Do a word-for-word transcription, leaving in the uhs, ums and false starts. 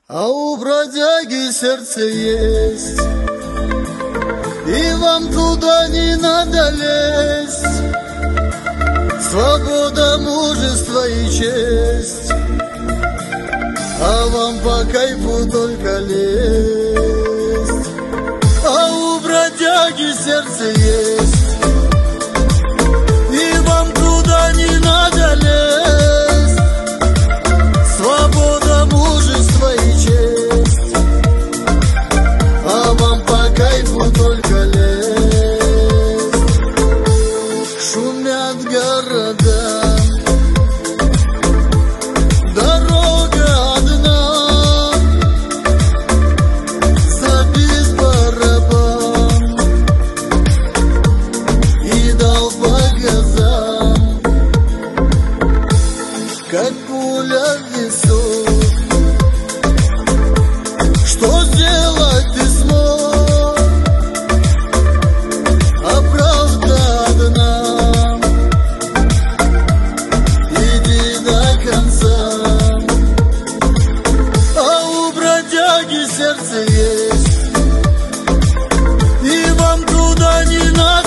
А у бродяги сердце есть, и вам туда не надо лезть. Свобода, мужество и честь, а вам по кайфу только лезть. А у бродяги сердце есть, и вам туда не надо лезть. Свобода, мужество и честь, а вам по кайфу только лезть. Шумят города, дорога одна, забит барабан и дал по газам, как пуля в висок. Что сделать ты смог? А правда одна, иди до конца. А у бродяги сердце есть, и вам туда не надо